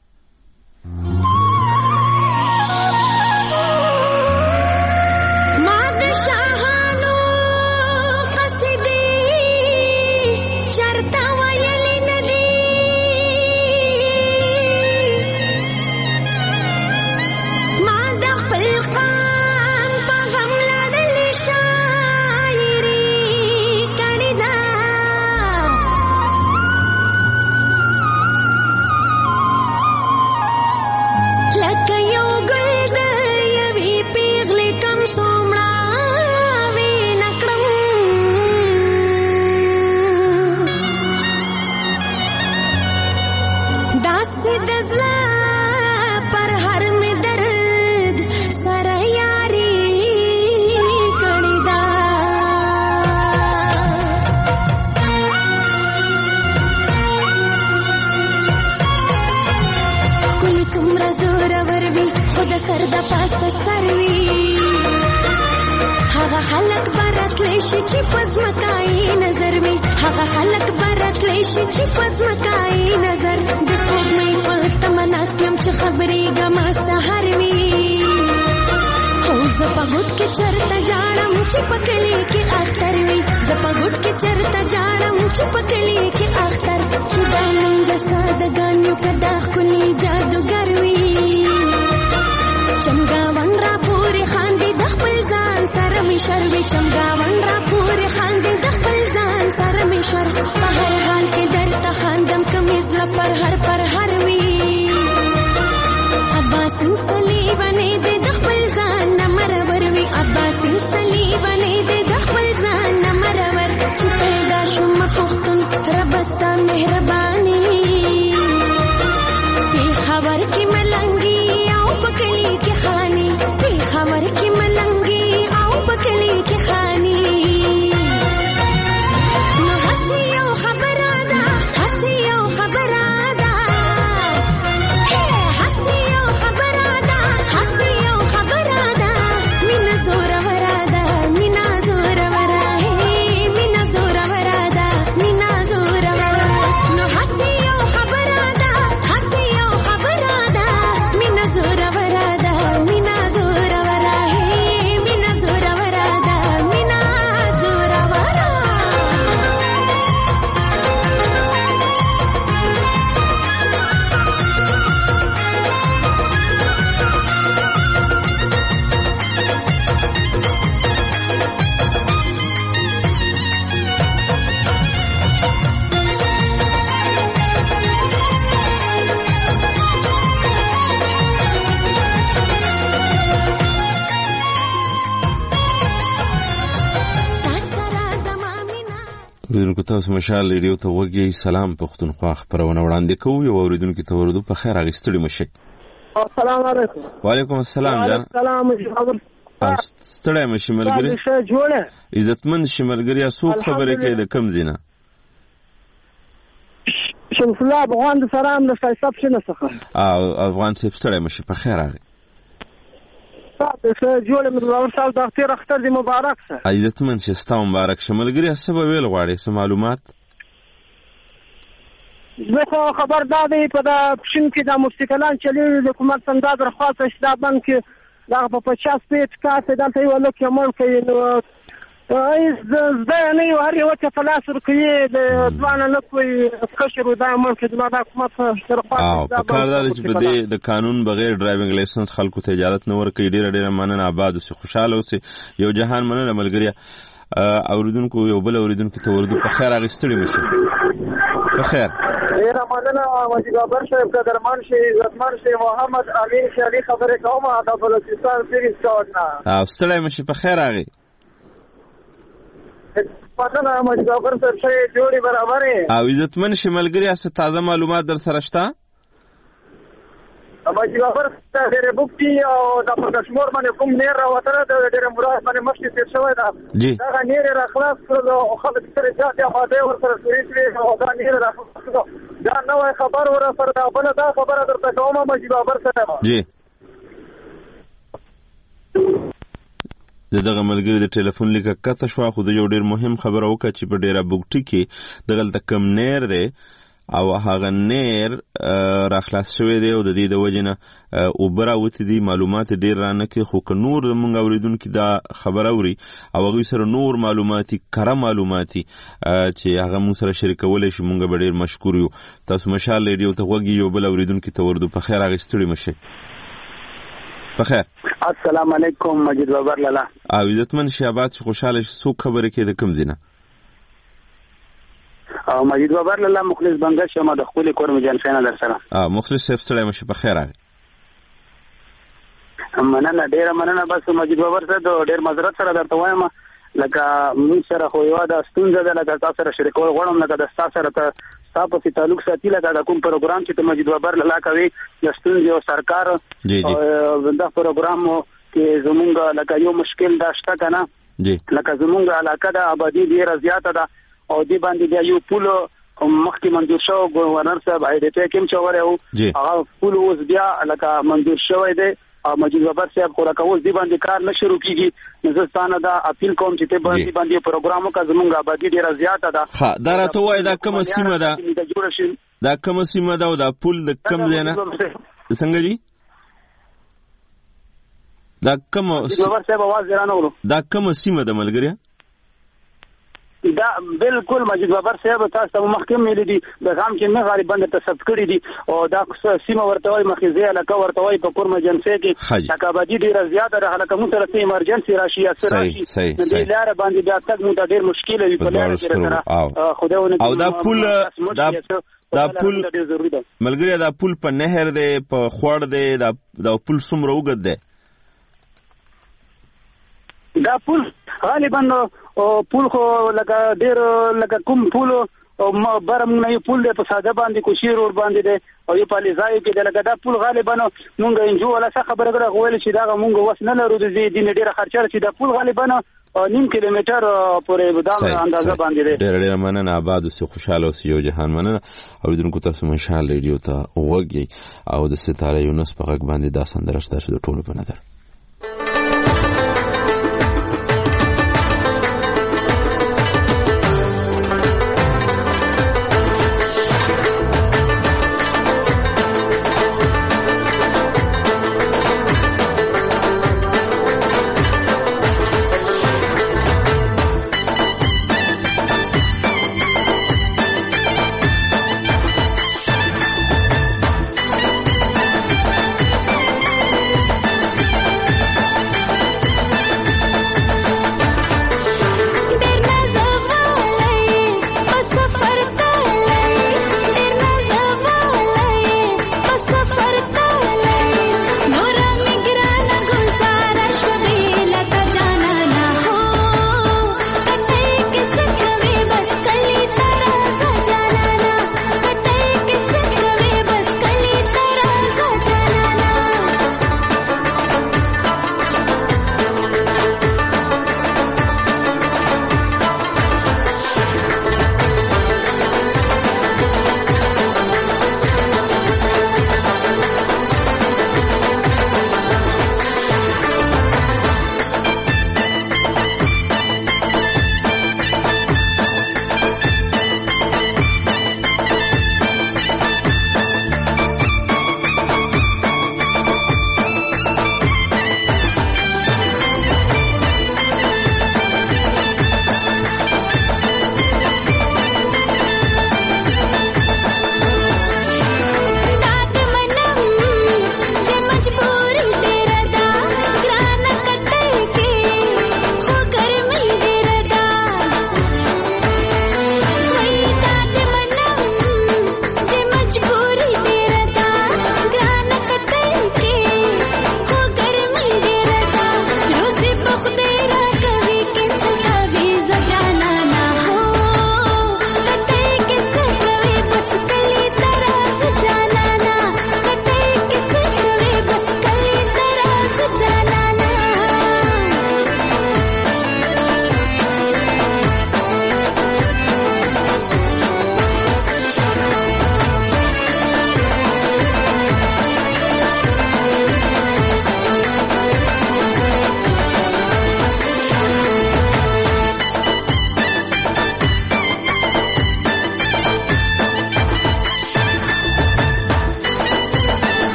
خلق برات لیشی چی پس مکائی نظر وی هغه خلق برات لیشی چی پس مکائی نظر د سپوږمۍ په تمناستم چې خبرې ګما سحر وی هو زه په هوټ کې چرته جاړم چې پکلی کې اختر وی زه په هوټ کې چرته جاړم چې پکلی کې اختر چې دا ننګ سادګانو کدا خولي جادوګر وی چمګاون را پورې خاندي د خپل ځان سره می شروي چمګاون را پورې خاندي د خپل ځان سره می شر په هر حال کې درته خاندم کمیز لپر هر پر هر وی عباس سلی باندې د خپل ځان نمرور وی عباس سلی باندې د خپل ځان نمرور چې پیدا شوم پختون رب اوریدونکو تاسو مشال ریډیو ته وګورئ. سلام پښتونخوا خبرونه وړاندې کوو. یو اوریدونکو ته ورودو په خیر اغستړي مشه. السلام علیکم. وعلیکم السلام جان. السلام جواب ستړی مشه ملګری. څه جوړه عزتمن شملګری اسو خبرې کوي د کم زینه. شمس الله افغان د سلام د فیصل شنه څخه. او افغان صاحب ستړی مشه په خیر راغی. څه جوړه مې ورسال د اختر اختر دی مبارک شه. عزتمن شستا مبارک شملګری سبب ویل غواړي سم معلومات. زه خبر دادې په د پښین کې د موسیقلان چلی د حکومت څنګه درخواست شته بانک دا په پچاس پیټ کاته دلته یو لکه مول کوي نو ایز زه نه یو هر یو ته فلاسر کوي د ځوان نه کوي کشر دا مول کې د حکومت درخواست دا په کار د چې بده د قانون بغیر ډرایوینګ لایسنس خلکو ته اجازه نه ورکوي. ډیره ډیره مننه. آباد اوسې خوشاله اوسې. یو جهان مننه ملګری. اوریدونکو یو بل اوریدونکو ته ورودو په خیر اغستړي مشه. په خیر ډیره مننه مجید بابر صاحب قدرمن شي عزتمن شي محمد امین شالی خبره کوم د بلوچستان سیریز کاونا. او ستړی مشه په خیر راغی. مننه مجید بابر صاحب شي جوړي برابرې. او عزتمن شي ملګری اس تازه معلومات در سره شته. مجید بابر صاحب ډېر بوکي او د پښتمور باندې کوم نیر راوتره د ډېر مراد باندې مخکې تیر شوی دا. دا نیر را خلاص کړو او خلک سره ځاتیا باندې ورسره سوري او دا نیر را خلاص دا نوې خبر ور سره دا بل دا خبره درته کوم مجید بابر صاحب. جی دغه ملګری د ټلیفون لیکه کته شو خو د یو ډیر مهم خبره وکړه چې په ډیره بوکټي کې دغه کم نیر دی او هغه نیر را خلاص شوی دی او د دې د وجنه او براوت دي معلومات ډیر رانه کې خو که نور مونږ اوریدونکو دا خبر اوري او هغه سره نور معلوماتي کره معلوماتي چې هغه مون سره شریکول شي مونږ به ډیر مشکور یو. تاسو مشال ریډیو ته وګورئ. یو بل اوریدونکو ته ورده په خیر هغه ستړي مشه. په خیر. السلام علیکم مجید بابر لالا. او عزتمن شي آباد خوشاله سو خبره کې د کم دینه. او مجید بابر لالا مخلص بنگا شمه د خپل کور مجان فینا در سره. اه مخلص صاحب ستړی مشه په خیر راغی. مننه ډیره مننه. بس مجید بابر صاحب ډیر معذرت سره درته وایم لکه موږ سره خو یو د ستونزه ده لکه تاسو سره شریکول غواړم لکه د تاسو سره ته تاسو په تعلق ساتي لکه د کوم پروګرام چې ته مجید بابر لالا کوي د ستونزې او سرکار جی جی دا پروګرام کې زمونږ لکه یو مشکل دا شته کنه جی لکه زمونږ علاقه د آبادی ډیره زیاته ده او دی باندې بیا یو پول مخکې منظور شو گورنر صاحب ایډیټ کوم چې وره هغه پول اوس بیا لکه منظور شوی دی او مجید بابر صاحب خو راکول دی باندې کار نه شروع کیږي نزستانه دا اپیل کوم چې ته باندې باندې پروګرامو کا زمونږ آبادی ډیره زیاته ده. ها دا راته وای دا کوم سیمه ده دا کوم سیمه ده او دا پول د کم ځای نه څنګه جی دا کوم مجید بابر صاحب आवाज رانه ورو دا کوم سیمه ده ملګری دا بالکل مجید بابر صاحب تاسو محکم ملي دي د غام کې نه غالي بند ته ثبت کړی دي او دا سیمه ورته وای مخزه علاقه ورته وای په کور مجنسه کې تکابدي ډیره زیاته ده هلکه مو سره سي ایمرجنسي راشي یا سره راشي د دې لار باندې بیا تک مو ډیر مشکل وي په لار کې سره خدایونه او دا پول دا دا پول ملګری دا پول په نهر دی په خوړ دی دا دا پول څومره وګد دی دا پول غالبا پول خو لکه ډیر لکه کوم پول او برم نه پول دی په ساده باندې کوشیر ور باندې دی او یو په لزای کې د لکه دا پول غالبا مونږ انجو ولا څه خبره غره غوول چې دا مونږ وس نه لرو د دې ډیره خرچه چې دا پول غالبا نیم کیلومتر پورې بدام اندازه باندې دی. ډیر ډیر مننه. آباد اوسې خوشاله اوسې یو جهان مننه. اوریدونکو تاسو مشال ریډیو ته وګورئ او د ستاره یونس په غږ باندې دا سندره شته د ټولو په نظر.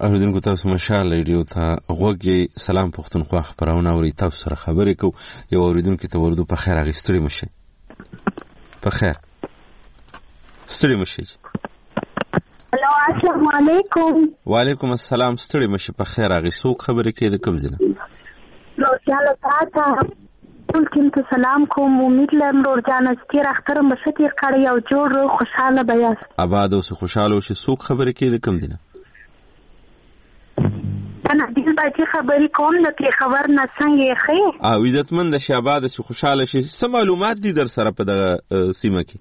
اوریدونکو تاسو مشال ریډیو ته غوږی سلام پښتونخوا خبرونه اوري تاسو سره خبرې کو یو اوریدونکو ته ورودو په خیر اغستړي مشه په خیر ستړي مشه هلو السلام علیکم وعلیکم السلام ستړي مشه په خیر اغستو خبرې کې د کوم ځنه روزانه تاسو ټول ته سلام کوم امید لرم روزانه ستیر اختر مشتیر کړی او جوړ خوشاله بیاس آباد او خوشاله شي سوق خبرې کې د کوم ځنه انا دې باندې خبرې کوم نو کې خبر نه څنګه خې او عزتمند شي آباد شي خوشاله شي څه معلومات دي در سره په دغه سیمه کې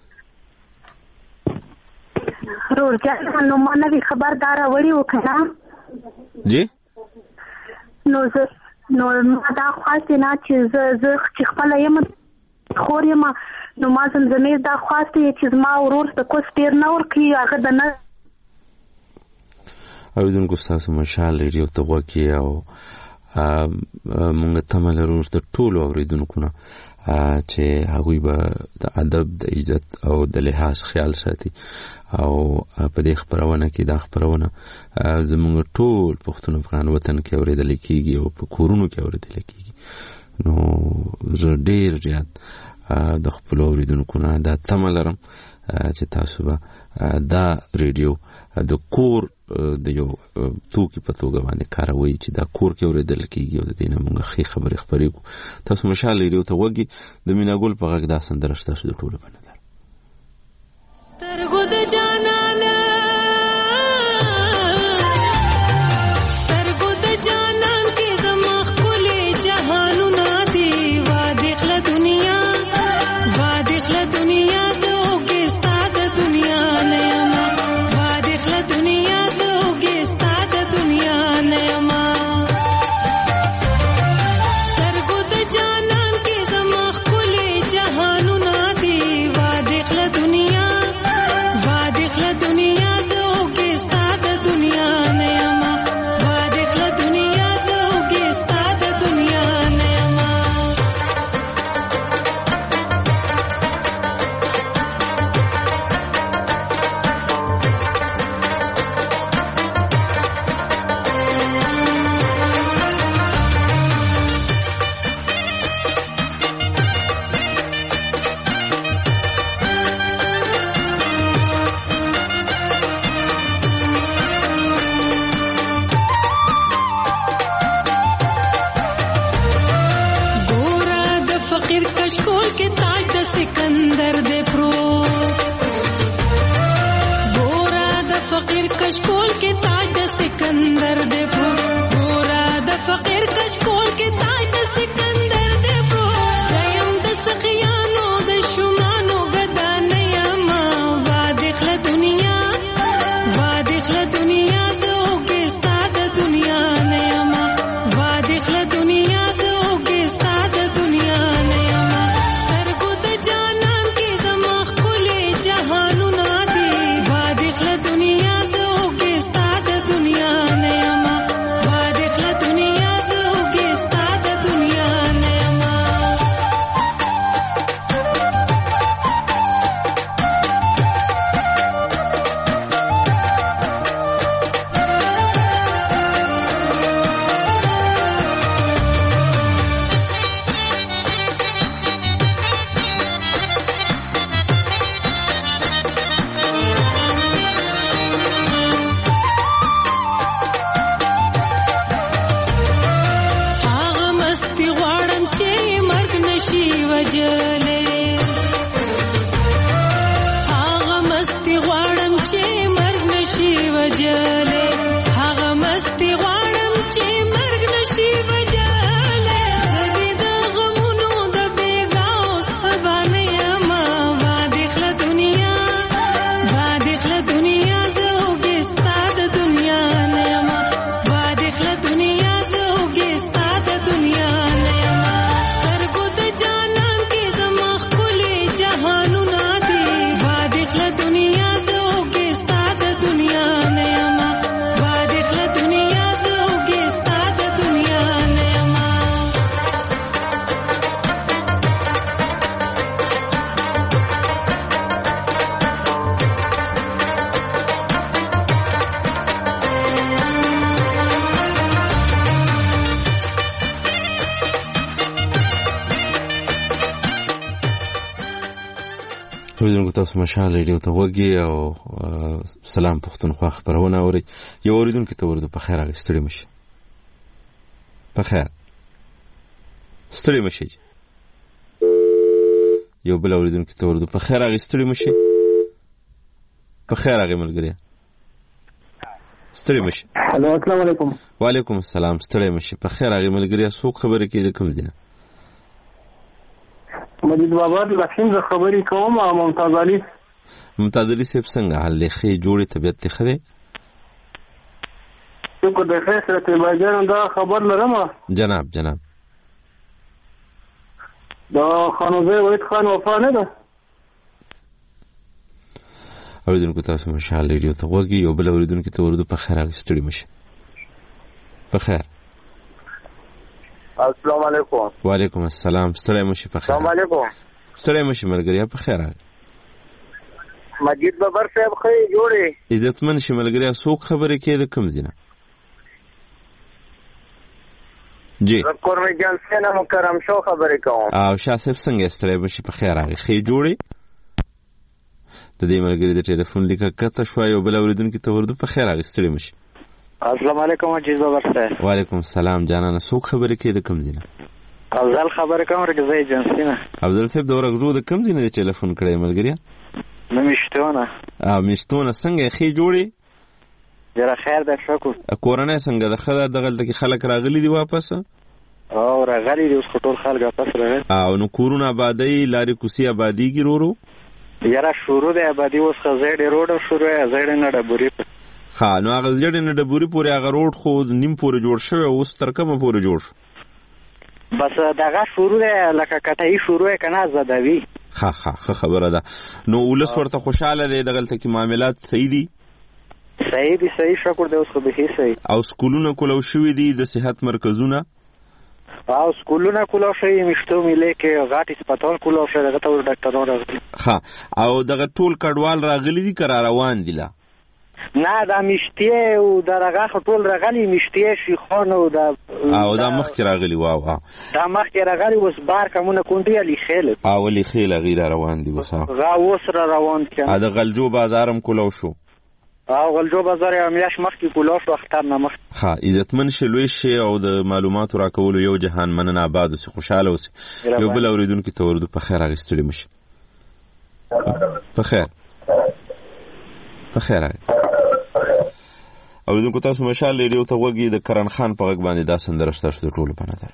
روزانه نو مونږه خبردار وړي وکړه جی نو زه نو ما دا خواسته نه چې زه زه چې خپل یم خور یم نو ما زمزمې دا خواسته چې ما ورور ته کوس پیر نه ورکی هغه د نه اوریدونکو تاسو مشال ریډیو ته وکی او مونږ ته ملرو د ټولو اوریدونکو نه چې هغوی به د ادب د عزت او د لحاظ خیال ساتي او په دې خبرونه کې دا خبرونه زموږ ټول پښتون افغان وطن کې اوریدل کېږي او په کورونو کې اوریدل کېږي نو زه ډېر زیات د خپل اوریدونکو نه دا تمه لرم چې تاسو به دا ریډیو د کور د یو توکي په توګه باندې کاروي چې دا کور کې اوریدل کېږي او د دې نه موږ ښې خبرې خبرې کوو تاسو مشال ریډیو ته وګورئ د مینا ګل په غږ دا سندره ستاسو د ټولو په نظر سترګو د جانانه سترګو د جانان کې زما ښکلې جهانونه دي وادي خله دنیا وادي خله دنیا زوګې ستا د دنیا نه یمه وادي خله دنیا زوګې ستا د دنیا نه یمه سترګو د جانان کې زما ښکلې جهانونه دي وادي خله دنیا وادي خله دنیا زوګې ستا د دنیا نه یمه وادي خله دنیا زوګې ستا د دنیا نه یمه فقیر کشکول کے تاج د سکندر دے پرو گورا د فقیر کشکول کے تاج د سکندر دے پرو گورا د فقیر کشکول کے تاج د سکندر دے پرو دیم د سقیانو د شمانو گدا نیما وادخ ل دنیا وادخ ل دنیا دوګه ستا د دنیا نیما وادخ ل دنیا دوګه ستا د دنیا سترګو د جانان کې تاسو مشال ریډیو ته وګورئ او سلام پښتونخوا خبرونه اورئ. یو اوریدونکو ته ورته په خیر راغی ستړي مشي. په خیر ستړي مشي. یو بل اوریدونکو ته ورته په خیر راغی ستړي مشي. په خیر راغی ملګری ستړي مشي. الو السلام علیکم. وعلیکم السلام. ستړي مشي. په خیر راغی ملګری. څوک خبره کوي د کوم ځای؟ مجید بابا د لکشم ز خبرې کوم. ممتاز علي. ممتاز علي صاحب څنګه حال لخي جوړې طبيعت ته خره؟ شکر د خیر سره ته باجان دا خبر لرم. جناب جناب دا خانوزه وحید خان وفا نه ده. اوریدونکو تاسو مشال ریډیو ته وګورئ. یو بل اوریدونکو ته ورته په خیر راغی ستړي مشي. په خیر. السلام علیکم. وعلیکم السلام. ستړي مشي. په خیر. السلام علیکم. ستړي مشي ملګری. په خیر راغی. مجید بابر صاحب خې جوړې عزتمن شي ملګری. څوک خبره کوي د کوم ځای؟ جی قرمه جان سینا مکرم شو خبرې کوم. او شاه صاحب څنګه ستړي مشي؟ په خیر راغی. خې جوړې د دې ملګری د ټلیفون لیکه کته شو. یو بل اوریدونکو ته ورته په خیر راغی ستړي مشي. السلام علیکم مجید بابر صاحب. وعلیکم السلام جانانه. څوک خبره کوي د کوم ځای؟ افضل خبرې کوم رګزې جنسینه. افضل صاحب د ورغزو د کوم ځای نه ټلیفون کړی ملګری؟ نو مشتونه. ا مشتونه څنګه خې جوړې؟ جره خیر ده شکر. کورونه څنګه د خدای دغلته کې خلک راغلي دي واپس؟ او راغلي دي اوس ټول خلک واپس راغلي. او نو کورونه آبادی لارې کوسي آبادیږي رورو؟ یاره شروع ده آبادی اوس خزېډ روډ شروع ہے زېډ نه ډبوري. ها نو هغه زېډ نه ډبوري پورې هغه روډ خو نیم پورې جوړ شوی اوس تر کومه پورې جوړ شو؟ بس دغه شروع ده لکه کټای شروع ہے کنه زدوی. ها ها خبره ده. نو ولس ورته خوشاله دی دغلته کې معاملات صحیح دي؟ صحیح دي صحیح شکر دی اوس خو به صحیح. او سکولونه کولو شوې دي د صحت مرکزونه؟ او سکولونه کولو شوې مشتو ملي کې غاټي سپټال کولو شوې دغه ټول ډاکټرانو راغلي. ها او دغه ټول کډوال راغلي دي کرا روان دي لا؟ نه دا مشتیه او دغه ټول راغلي مشتیه شیخان او دا او دا مخ کې راغلي. واو ها دا مخ کې راغلي اوس بار کومه کونډي علي خیل او علي خیل غیر روان دي وسه غا اوس را روان دي. ا د غلجو بازارم کولو شو. او غلجو بازار یې میاش مخ کې کولو شو اختر نه مخ. ها عزتمن شلوي شي او د معلوماتو راکولو یو جهان مننه آباد اوسه خوشاله اوسه. یو بل اوریدونکو ته ورته په خیر راغستړي مشي. په خیر په خیر اوریدونکو تاسو مشال ریډیو ته وګورئ. د کرن خان په غږ باندې دا سندره شته د ټولو په نظر.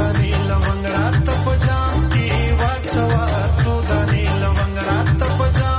Pajama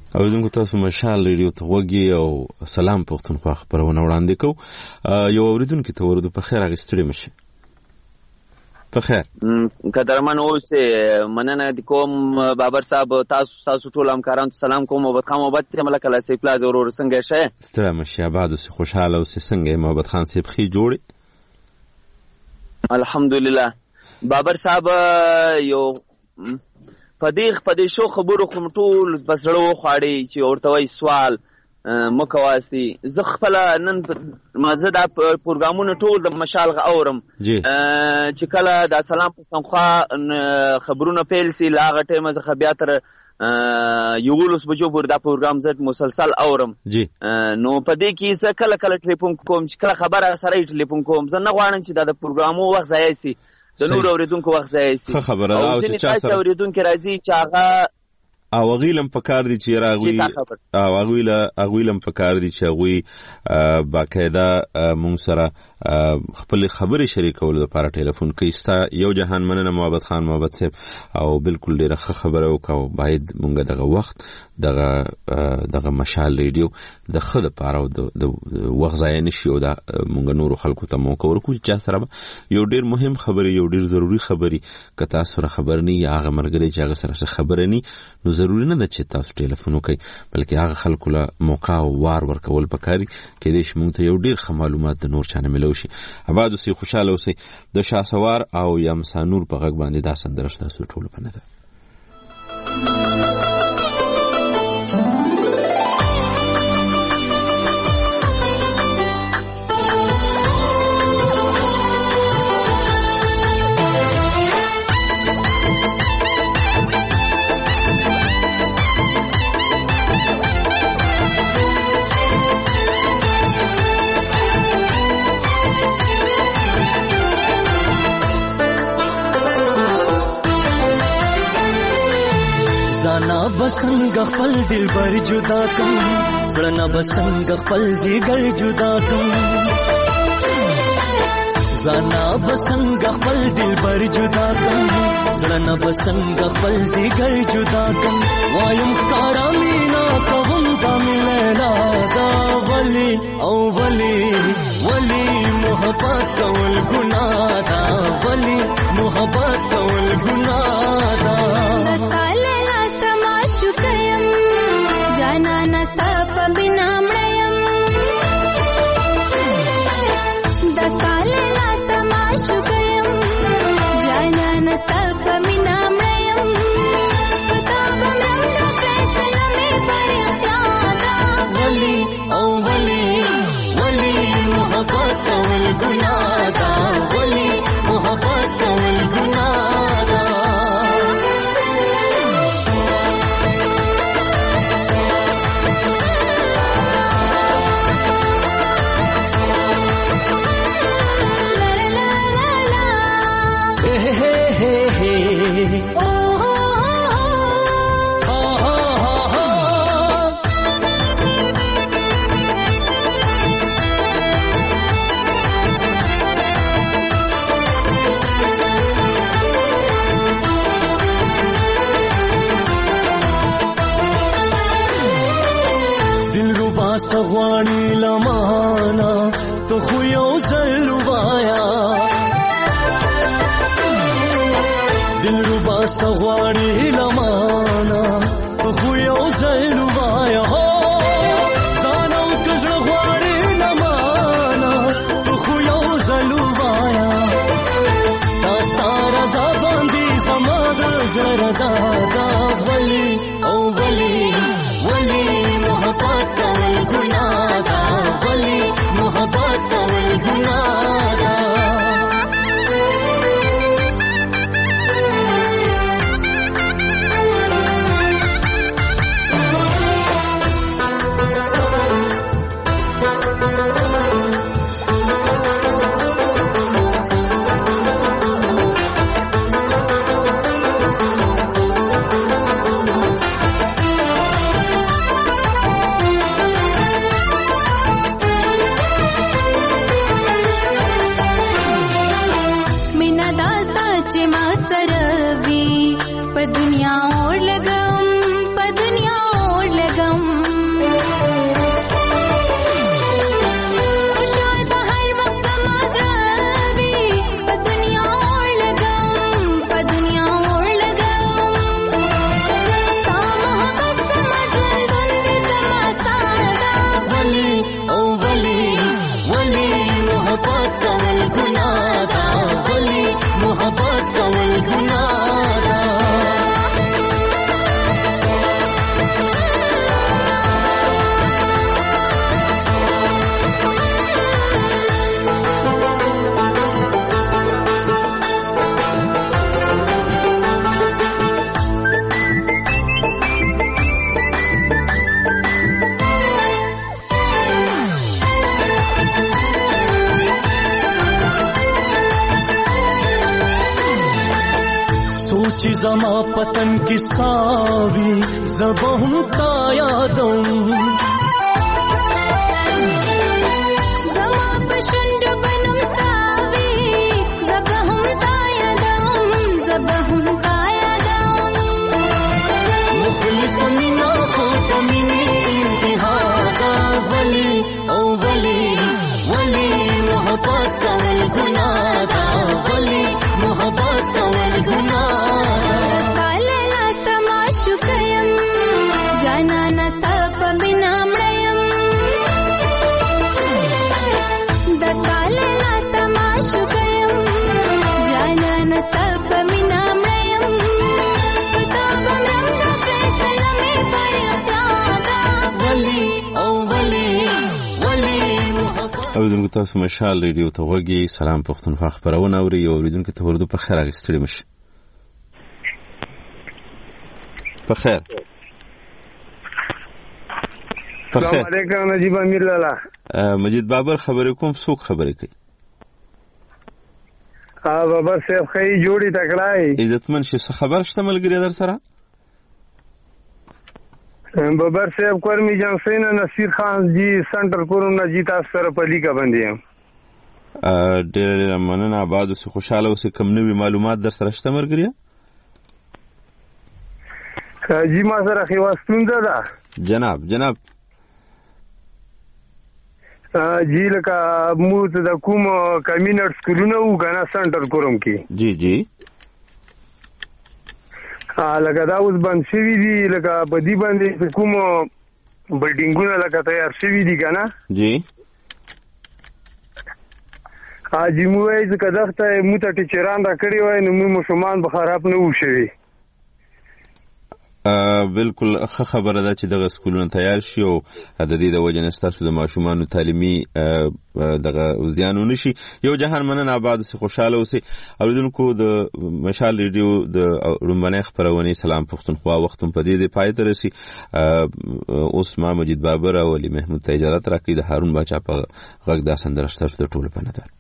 اوریدونکو تاسو مشال ریډیو ته وګورئ او سلام پښتونخوا خبرونه وړاندې کوو. یو اوریدونکو ته ورته په خیر اغستړي مشه. په خیر قدرمن اوسه مننه د کوم بابر صاحب تاسو تاسو ټول همکارانو سلام کوم او بخا محبت ملک الله سی پلاز ورور څنګه شه ستړي مشه آباد اوسه خوشاله اوسه څنګه محبت خان سی بخي جوړي الحمدلله. بابر صاحب یو پدې پدې شو خبرو کوم ټول بسړو خاړي چې ورته وای سوال مکواسي زه خپل نن مازه دا پروګرامونه ټول د مشال غ اورم چې کله د سلام پښتونخوا خبرونه پیل سي لاغه ټیمه زه بیا تر یولس بجو پور دا پروګرام زه مسلسل اورم نو پدې کې زه کله کله ټلیفون کوم چې کله خبره سره ټلیفون کوم زه نه غواړم چې دا د پروګرامو وخت ضایع سي د نور اوریدونکو وخت ضایع سي خبره دا او چې چا سره اوریدونکو راځي چې هغه او غیلم پکار دي چې راغوي او غویله غویلم پکار دي چې غوي باقاعده مون سره خپل خبرې شریکول لپاره ټلیفون کوي. ستا یو جهان مننه محبت خان محبت صاحب او بالکل ډیره خبره وکاو. باید مونږ دغه وخت دغه دغه مشال ریډیو د خد لپاره د وخت ځای نشي او د مونږ نور خلکو ته مو کور کوي چې سره یو ډیر مهم خبري یو ډیر ضروری خبري کته سره خبر نه یا هغه مرګري چې هغه سره خبر نه نو ضروري نه ده چې تاسو ټلیفون وکړئ بلکې هغه خلکو له موقع او وار ورکول پکاري کې دې شمون ته یو ډیر ښه معلومات د نور چانه ملو شي. آباد اوسئ خوشاله اوسئ. د شاسوار او یم سانور په غږ باندې دا سندره تاسو ټول په نه ده. बसंग खपल दिल बर जुदा कम सड़ना बसंग खपल जिगर जुदा कम जाना बसंग खपल दिल बर जुदा कम सड़ना बसंग खपल जिगर जुदा कम वायुम तारा मीना कवम दा मिलना दा वली औ वली वली मोहब्बत कवल गुनाह दा वली मोहब्बत कवल गुनाह दा जाना न साप बिना मृयम दसाले ला तमाशु गयम जाना न साप बिना मृयम किताब रंग फैसला में पर त्यादा वली ओ वली वली मोहब्बत कवल गुनादा वली मोहब्बत कवल गुनादा सगवाणी लमाना तो खुयो जलवाया दिल रुबा सगवाणी लमाना तो खुयो जलवाया हो जानो कजवाणी लमाना तो खुयो जलवाया दास्तारा ज़बांदी समाद जरा ज़ादा वली ओ वली वली मोहब्बत कवल गुनादा वली मोहब्बत कवल गुनादा दुनिया और लगम प दुनिया और लगम सोच जमा पतन की सावी जबहम का यादम जमा पशुंड बनम सावी जबहम का यादम जबहम का यादम मुखलिस मिना को तमिनी इंतहा वली ओ वली वली मोहब्बत का गुनाह का वली मोहब्बत का गुनाह सालला तमाशुकयम जाना न सप बिनामयम दसालला तमाशुकयम जाना न सप बिनामयम किताबम रंग फैसला में पर प्यादा वली ओ वली वली اوریدونکو تاسو مشال ریډیو ته وګورئ. سلام پښتونخوا خبرونه اوري. اوریدونکو ته ورته په خیر راغستړي مشه. په خیر. په خیر. السلام علیکم نجیب امیر لالا. مجید بابر خبرې کوم څوک خبرې کوي؟ ها بابر صاحب خی جوړی تکړای. عزتمن شي خبر شته ملګری در سره؟ بابر صاحب قرمی جان سین نصیر خان جی سنٹر کوروم نجی تاسو سره پلی کا باندې ډېر ډېر مننه. آباد اوسې خوشاله اوسې. کوم نوي معلومات در سره شته ملګری؟ جی ما سره خو ستونزه ده جناب جناب جی لکه مو ته د کوم کمینټ سکولونه و کنه سنټر کوروم کې جی جی لکه دا اوس بند شوي دي لکه په دې باندې کوم بلډینګونه لکه تیار شوي دي کنه جی جی مو وایي چې دغه مو ته ټیچران را کړی وای نو مو مشمان به خراب نه و شوي. بالکل ښه خبره ده چې دغه سکولونه تیار شي او د دې د وجه نه ستاسو د ماشومانو تعلیمي دغه زیان ونه شي. یو جهان مننه. آباد اوسئ خوشحاله اوسئ. اوریدونکو د مشال ریډیو د لومړنۍ خپرونې سلام پښتونخوا وخت هم په دې د پای ته رسي. اوس ما مجید بابر او علي محمود ته اجازه راکړئ. د هارون باچا په غږ دا سندره ستاسو د ټولو په نظر.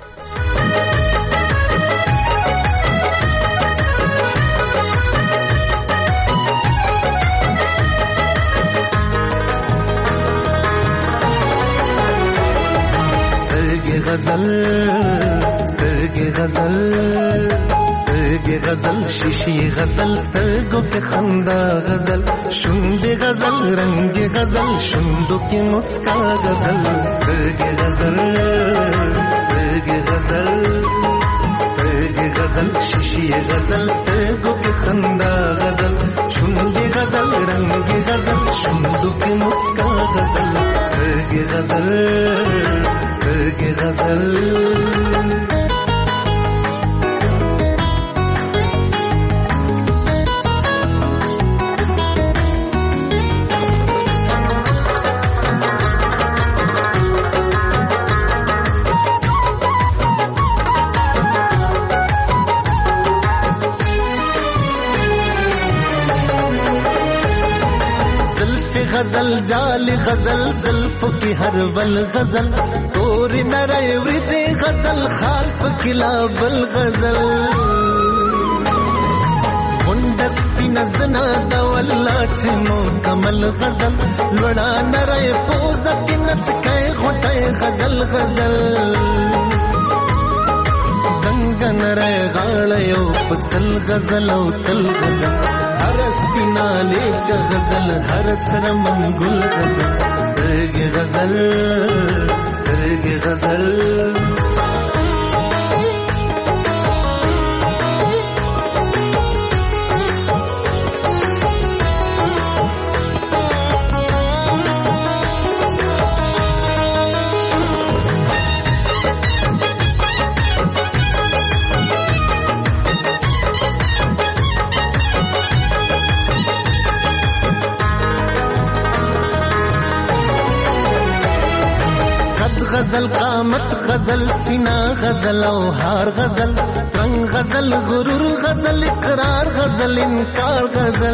غزل سترګې غزل سترګې غزل شیشې غزل سترګو کې خندا غزل شونډې غزل رنگ غزل شونډو کې مسکا غزل سترګې غزل سترګې غزل سترګې غزل شیشې غزل سترګو کې خندا غزل شونډې غزل رنگ غزل شونډو کې مسکا غزل سترګې غزل سترګې غزل غزل جال غزل زلف کی ہر ول غزل تور نرے ورځې غزل خال پکلا بل غزل مندس پینزنا د والله چې مو کمل غزل لوړا نرے پوز پینت کای غټه غزل غزل دنګ نرے غاړ یو پسل غزل او تل غزل هر سپینا لیچ غزل هر سر منګل غزل سترګې غزل سترګې غزل غزل قامت غزل سینا غزل او هار غزل رنگ غزل غرور غزل اقرار غزل انکار غزل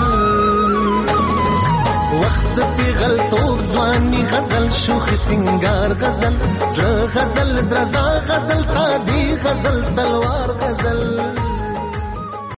وقت پیغل توب ځواني غزل شوخ سنگار غزل زړه غزل درزا غزل تادي غزل تلوار غزل